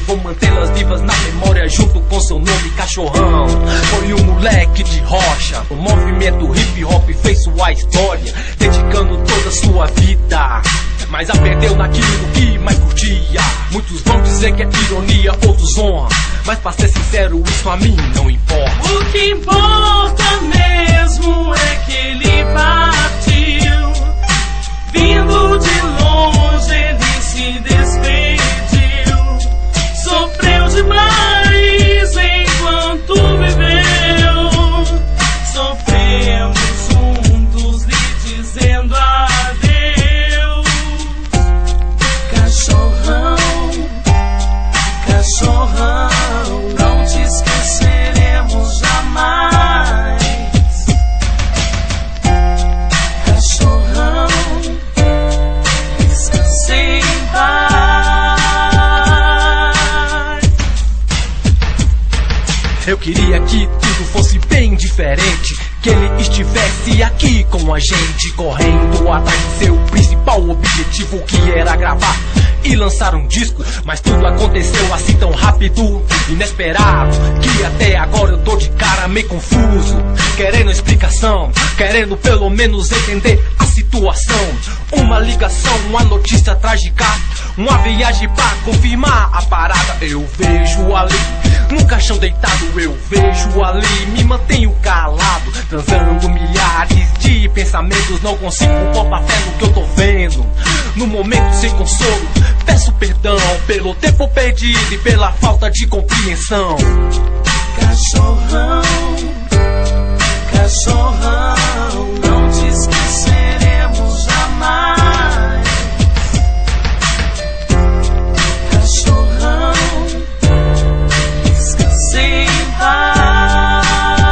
vou mantê-las vivas na memória junto com seu nome, Cachorrão. Foi um moleque de rocha, o movimento hip hop fez sua história, dedicando toda sua vida, mas a perdeu naquilo que mais curtia. Muitos vão dizer que é ironia, outros honra, mas pra ser sincero, isso a mim não importa. O que importa mesmo é que ele partiu, vindo de longe ele se despediu, sofreu demais enquanto viveu, sofremos juntos lhe dizendo adeus. Cachorrão, cachorrão, não te esqueceremos jamais. Cachorrão, descanse em paz. Eu queria que tudo fosse bem diferente, que ele estivesse aqui com a gente, correndo atrás de seu principal objetivo, que era gravar e lançar um disco. Mas tudo aconteceu assim tão rápido, inesperado, que até agora eu tô de cara meio confuso, querendo explicação, querendo pelo menos entender a situação. Uma ligação, uma notícia trágica, uma viagem pra confirmar a parada. Eu vejo ali, num caixão deitado, eu vejo ali, me mantenho calado, transando milhares de pensamentos, não consigo botar fé no que eu tô vendo. No momento sem consolo, peço perdão pelo tempo perdido e pela falta de compreensão. Cachorrão, cachorrão, não te esqueceremos jamais. Cachorrão, descanse em paz.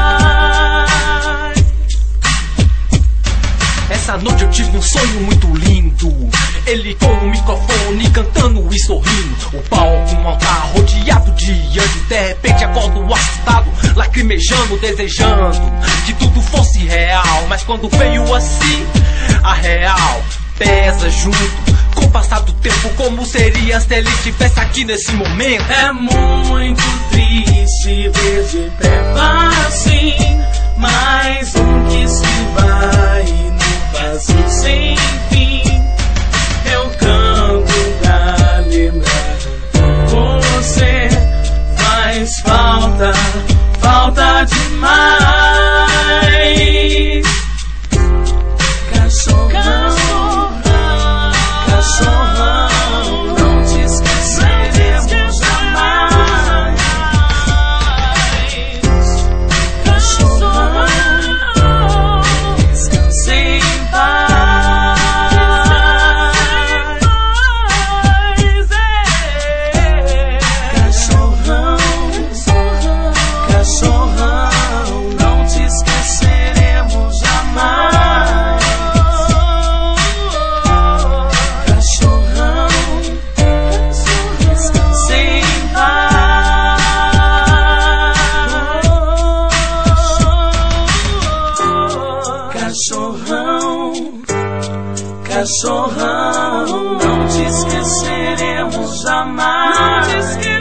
Essa noite eu tive um sonho muito lindo, ele com o microfone cantando e sorrindo, o palco um altar rodeado de anjos. De repente acordo assustado, lacrimejando, desejando que tudo fosse real. Mas quando veio assim, a real pesa junto com o passar do tempo. Como seria se ele estivesse aqui nesse momento? É muito triste ver de perto assim, mais um que se vai no vazio sem fim. Eu canto pra lembrar, você faz falta, falta demais. Cachorrão, cachorrão, não te esqueceremos jamais. Cachorrão, descanse em paz. Cachorrão, não te esqueceremos jamais. Cachorrão, descanse em paz. Cachorrão, cachorrão, não te esqueceremos jamais.